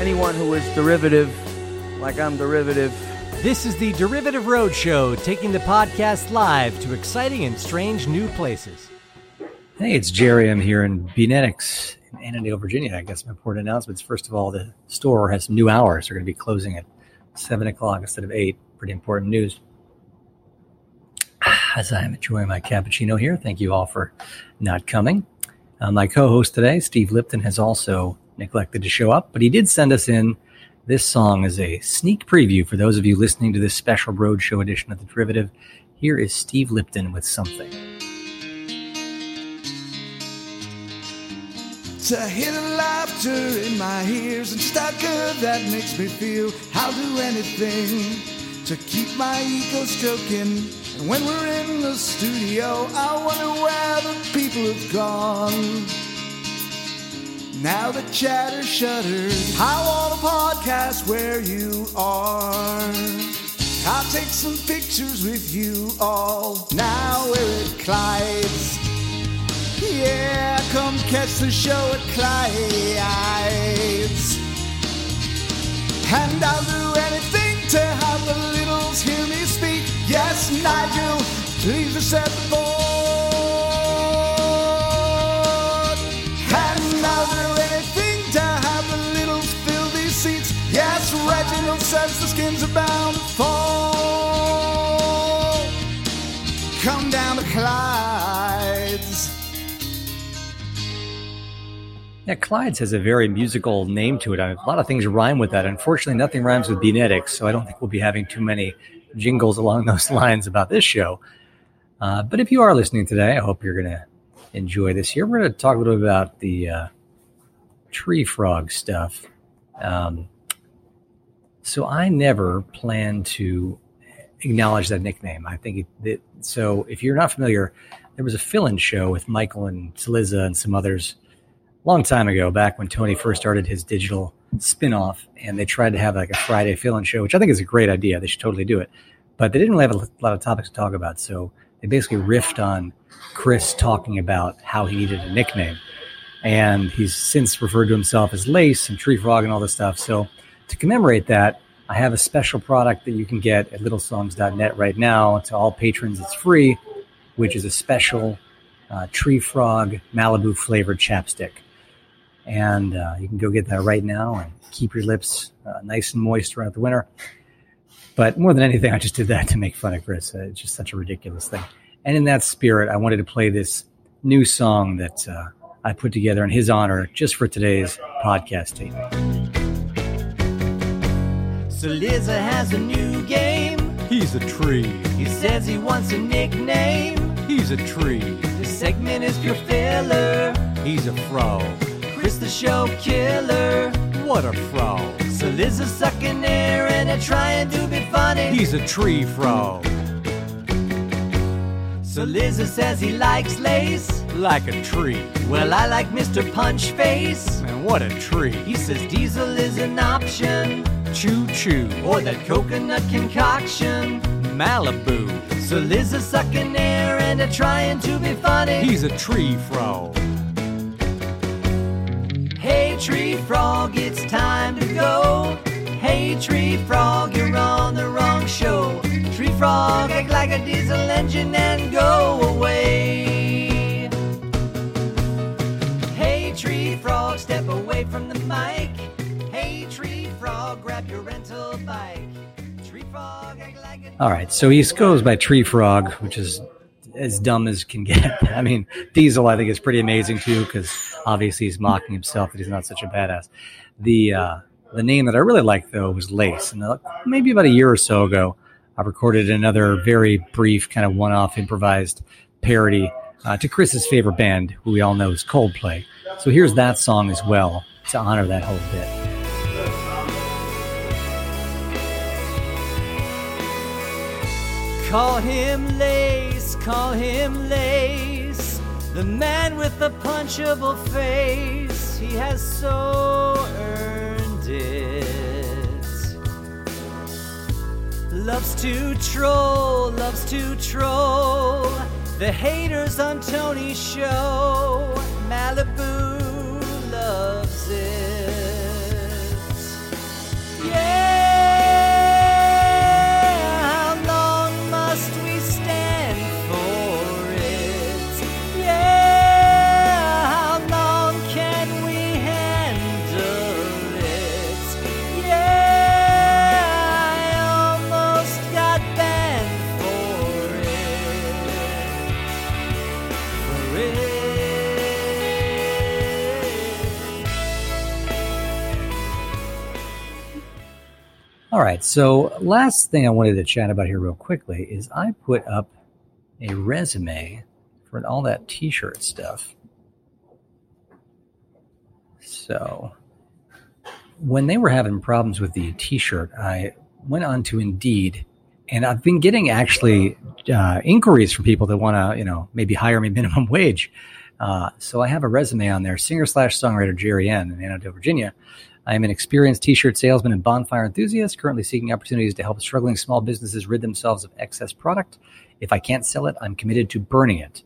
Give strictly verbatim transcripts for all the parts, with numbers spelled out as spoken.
anyone who is derivative, like I'm derivative. This is the Derivative Roadshow, taking the podcast live to exciting and strange new places. Hey, it's Jerry. I'm here in B-Netics in Annandale, Virginia. I got some important announcements. First of all, the store has some new hours. They're going to be closing at seven o'clock instead of eight. Pretty important news. As I'm enjoying my cappuccino here, thank you all for not coming. Uh, my co-host today, Steve Lipton, has also neglected to show up, but he did send us in this song as a sneak preview for those of you listening to this special Roadshow edition of The Derivative. Here is Steve Lipton with Something. To hear the laughter in my ears and just how good that makes me feel. I'll do anything to keep my ego stroking. And when we're in the studio, I wonder where the people have gone. Now the chatter shutters. I want a podcast where you are. I'll take some pictures with you all. Now we're at Clyde's. Yeah, come catch the show at Clyde's. And I'll do anything to have the littles hear me speak. Yes, Nigel, please set the board. And I'll do anything to have the littles fill these seats. Yes, Reginald says the skins are bound to fall. Come down to Clyde's. Yeah, Clyde's has a very musical name to it. A lot of things rhyme with that. Unfortunately, nothing rhymes with B-Netics, so I don't think we'll be having too many jingles along those lines about this show. Uh, but if you are listening today, I hope you're going to enjoy this here. We're going to talk a little bit about the uh, tree frog stuff. Um, so I never plan to acknowledge that nickname. I think it, it, so if you're not familiar, there was a fill-in show with Michael and Saliza and some others long time ago, back when Tony first started his digital spin-off, and they tried to have like a Friday fill-in show, which I think is a great idea. They should totally do it. But they didn't really have a lot of topics to talk about, so they basically riffed on Chris talking about how he needed a nickname. And he's since referred to himself as Lace and Tree Frog and all this stuff. So to commemorate that, I have a special product that you can get at little songs dot net right now. To all patrons, it's free, which is a special uh, Tree Frog Malibu flavored chapstick. And uh, you can go get that right now and keep your lips uh, nice and moist throughout the winter. But more than anything, I just did that to make fun of Chris. Uh, it's just such a ridiculous thing. And in that spirit, I wanted to play this new song that uh, I put together in his honor just for today's podcast tape. So Liza has a new game. He's a tree. He says he wants a nickname. He's a tree. This segment is pure filler. He's a frog. Chris the show killer. What a frog. So Liza's sucking air and they're trying to be funny. He's a tree frog. So Liza says he likes lace. Like a tree. Well, I like Mister Punch Face. Man, what a tree. He says diesel is an option. Choo choo. Or that coconut concoction. Malibu. So Liza's sucking air and they're trying to be funny. He's a tree frog. Hey, tree frog, it's time to go. Hey, tree frog, you're on the wrong show. Tree frog, act like a diesel engine and go away. Hey, tree frog, step away from the mic. Hey, tree frog, grab your rental bike. Tree frog, act like a... All right, so he goes by Tree Frog, which is as dumb as can get. I mean, Diesel, I think, is pretty amazing, too, because obviously he's mocking himself that he's not such a badass. The uh, the name that I really liked, though, was Lace. And uh, maybe about a year or so ago, I recorded another very brief kind of one-off improvised parody uh, to Chris's favorite band, who we all know is Coldplay. So here's that song as well to honor that whole bit. Call him Lace, call him Lace, the man with the punchable face. He has so earned it. Loves to troll, loves to troll the haters on Tony's show. Malibu loves it. All right, so last thing I wanted to chat about here real quickly is I put up a resume for all that T-shirt stuff. So when they were having problems with the T-shirt, I went on to Indeed, and I've been getting actually uh, inquiries from people that want to, you know, maybe hire me minimum wage. Uh, so I have a resume on there, singer slash songwriter Jerry N. in Annandale, Virginia. I am an experienced T-shirt salesman and bonfire enthusiast, currently seeking opportunities to help struggling small businesses rid themselves of excess product. If I can't sell it, I'm committed to burning it.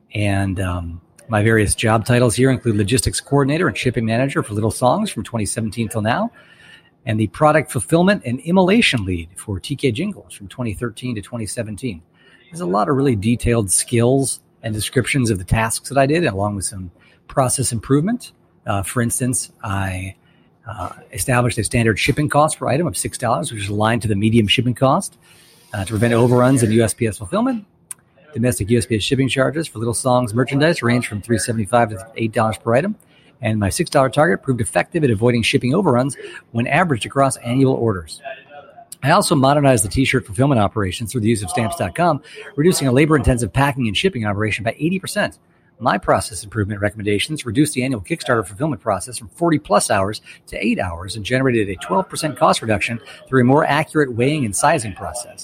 And um, my various job titles here include logistics coordinator and shipping manager for Little Songs from twenty seventeen till now, and the product fulfillment and immolation lead for T K Jingles from twenty thirteen to twenty seventeen. There's a lot of really detailed skills and descriptions of the tasks that I did, along with some process improvement. Uh, for instance, I uh, established a standard shipping cost per item of six dollars, which is aligned to the medium shipping cost uh, to prevent overruns in U S P S fulfillment. Domestic U S P S shipping charges for Little Songs merchandise range from three dollars and seventy-five cents to eight dollars per item. And my six dollars target proved effective at avoiding shipping overruns when averaged across annual orders. I also modernized the T-shirt fulfillment operations through the use of Stamps dot com, reducing a labor-intensive packing and shipping operation by eighty percent. My process improvement recommendations reduced the annual Kickstarter fulfillment process from forty plus hours to eight hours and generated a twelve percent cost reduction through a more accurate weighing and sizing process.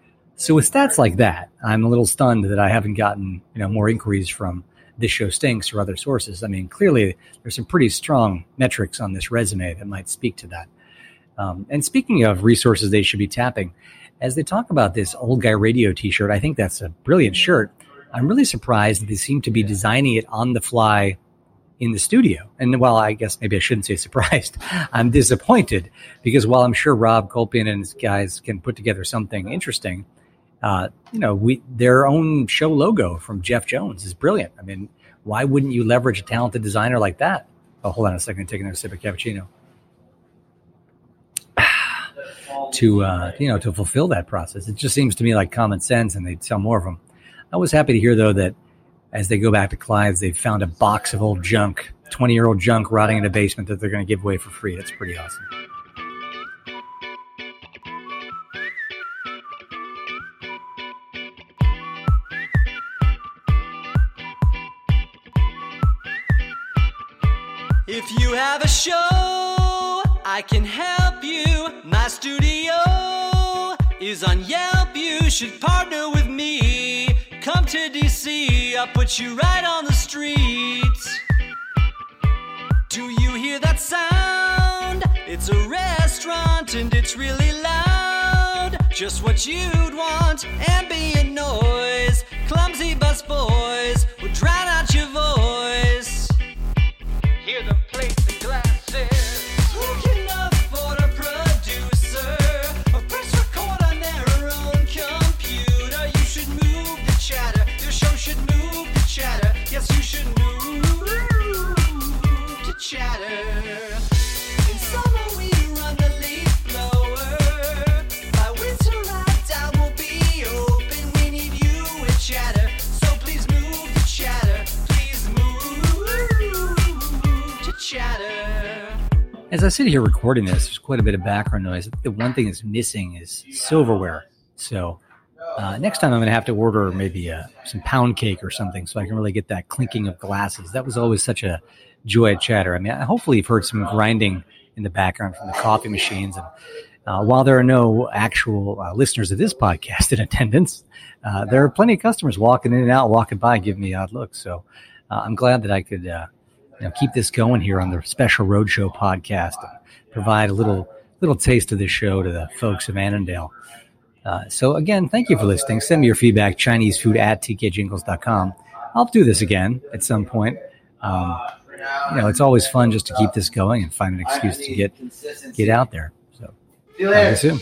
So with stats like that, I'm a little stunned that I haven't gotten, you know, more inquiries from This Show Stinks or other sources. I mean, clearly there's some pretty strong metrics on this resume that might speak to that. Um, and speaking of resources they should be tapping, as they talk about this Old Guy Radio T-shirt, I think that's a brilliant shirt. I'm really surprised that they seem to be designing it on the fly in the studio. And while I guess maybe I shouldn't say surprised, I'm disappointed because while I'm sure Rob Kolpian and his guys can put together something interesting, uh, you know, we their own show logo from Jeff Jones is brilliant. I mean, why wouldn't you leverage a talented designer like that? Oh, hold on a second, take another sip of cappuccino. to, uh, you know, to fulfill that process. It just seems to me like common sense, and they'd sell more of them. I was happy to hear, though, that as they go back to Clyde's, they've found a box of old junk, twenty-year-old junk rotting in a basement that they're going to give away for free. That's pretty awesome. If you have a show, I can help you. My studio is on Yelp. You should partner with me. Come to D C, I'll put you right on the streets. Do you hear that sound? It's a restaurant and it's really loud. Just what you'd want, ambient noise. Clumsy bus boys will drown out your voice. Hear the plates and glasses. Who can afford a producer? Or press record on their own computer? You should move the chatter. Your show should move the chatter. Yes, you should move to chatter. In summer we run the leaf blower. By winter our town will be open. We need you with chatter. So please move the chatter. Please move to chatter. As I sit here recording this, there's quite a bit of background noise. The one thing that's missing is silverware. So uh, next time I'm going to have to order maybe uh, some pound cake or something so I can really get that clinking of glasses. That was always such a joy at chatter. I mean, hopefully you've heard some grinding in the background from the coffee machines. And uh, while there are no actual uh, listeners of this podcast in attendance, uh, there are plenty of customers walking in and out, walking by, giving me odd looks. So uh, I'm glad that I could uh, you know, keep this going here on the Special Roadshow podcast and provide a little little taste of this show to the folks of Annandale. Uh, so again, thank you for listening. Send me your feedback, Chinese food at t k jingles dot com. I'll do this again at some point. Um, you know, it's always fun just to keep this going and find an excuse to get get out there. So, see you later. Soon.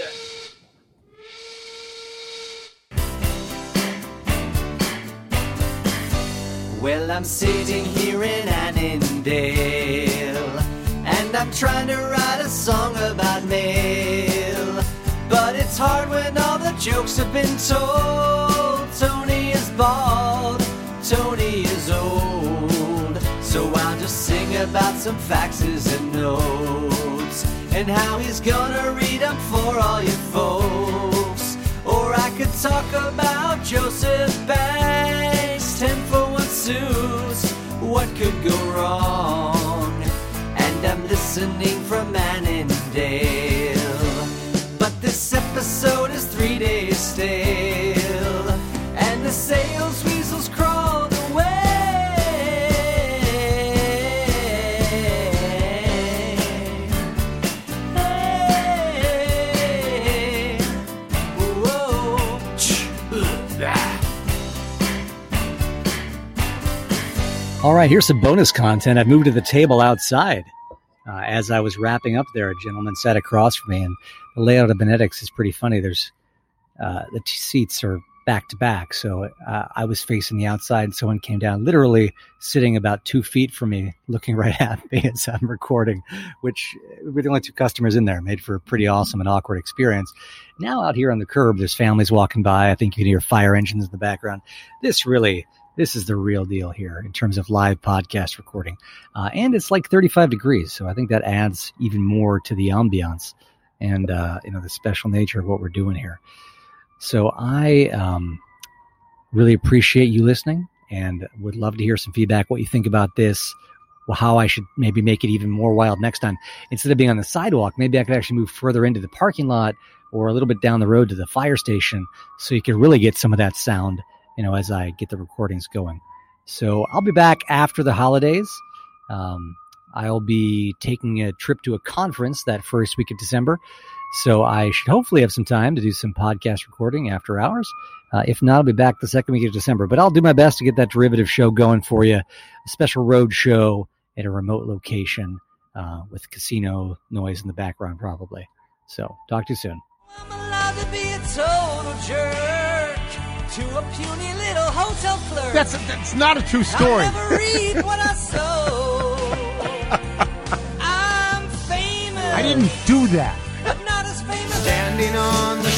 Well, I'm sitting here in Annandale, and I'm trying to write a song about mail. But it's hard when all the jokes have been told. Tony is bald, Tony is old. So I'll just sing about some faxes and notes. and how he's gonna read them for all you folks. Or I could talk about Joseph Banks, ten for one suits, what could go wrong? And I'm listening from Annandale, but this episode is three days stale, and the sales weasels crawled away. Hey, whoa, All right, here's some bonus content. I've moved to the table outside. Uh, as I was wrapping up there, a gentleman sat across from me, and the layout of Benedict's is pretty funny. There's uh, the t- seats are back to back, so uh, I was facing the outside, and someone came down, literally sitting about two feet from me, looking right at me as I'm recording, which we're the only two customers in there, made for a pretty awesome and awkward experience. Now out here on the curb, there's families walking by. I think you can hear fire engines in the background. This really... This is the real deal here in terms of live podcast recording. Uh, and it's like thirty-five degrees, so I think that adds even more to the ambiance and uh, you know, the special nature of what we're doing here. So I um, really appreciate you listening and would love to hear some feedback, what you think about this, well, how I should maybe make it even more wild next time. Instead of being on the sidewalk, maybe I could actually move further into the parking lot or a little bit down the road to the fire station so you could really get some of that sound, you know, as I get the recordings going. So I'll be back after the holidays. Um, I'll be taking a trip to a conference that first week of December. So I should hopefully have some time to do some podcast recording after hours. Uh, if not, I'll be back the second week of December. But I'll do my best to get that derivative show going for you. A special road show at a remote location uh, with casino noise in the background probably. So talk to you soon. I'm allowed to be a total jerk to a puny little hotel clerk. That's a, that's not a true story. I'll never read what I sow. I'm famous. I didn't do that. But not as famous. Standing on the